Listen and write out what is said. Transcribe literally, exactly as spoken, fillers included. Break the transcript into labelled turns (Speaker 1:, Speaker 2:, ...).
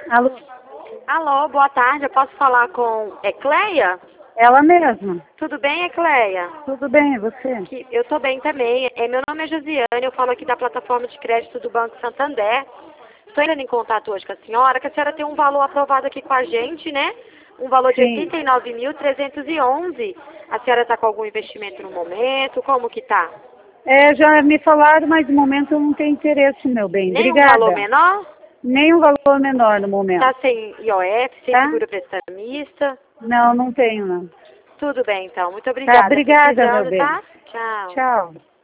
Speaker 1: Alô?
Speaker 2: Alô, boa tarde. Eu posso falar com Ecleia?
Speaker 1: Ela mesma.
Speaker 2: Tudo bem, Ecleia?
Speaker 1: Tudo bem, e você?
Speaker 2: Que- Eu estou bem também. É, meu nome é Josiane, eu falo aqui da plataforma de crédito do Banco Santander. Estou entrando em contato hoje com a senhora, que a senhora tem um valor aprovado aqui com a gente, né? Um valor de
Speaker 1: Sim.
Speaker 2: oitenta e nove mil trezentos e onze. A senhora está com algum investimento no momento? Como que tá?
Speaker 1: É, já me falaram, mas no momento eu não tenho interesse, meu bem.
Speaker 2: Nem um valor
Speaker 1: Obrigada.
Speaker 2: menor?
Speaker 1: Nem um valor menor no momento.
Speaker 2: Tá sem I O F, sem
Speaker 1: Tá?
Speaker 2: seguro prestamista?
Speaker 1: Não, não tenho, não.
Speaker 2: Tudo bem, então. Muito
Speaker 1: Tá,
Speaker 2: obrigada.
Speaker 1: obrigada, meu
Speaker 2: Precisando,
Speaker 1: bem.
Speaker 2: tá? Tchau.
Speaker 1: Tchau.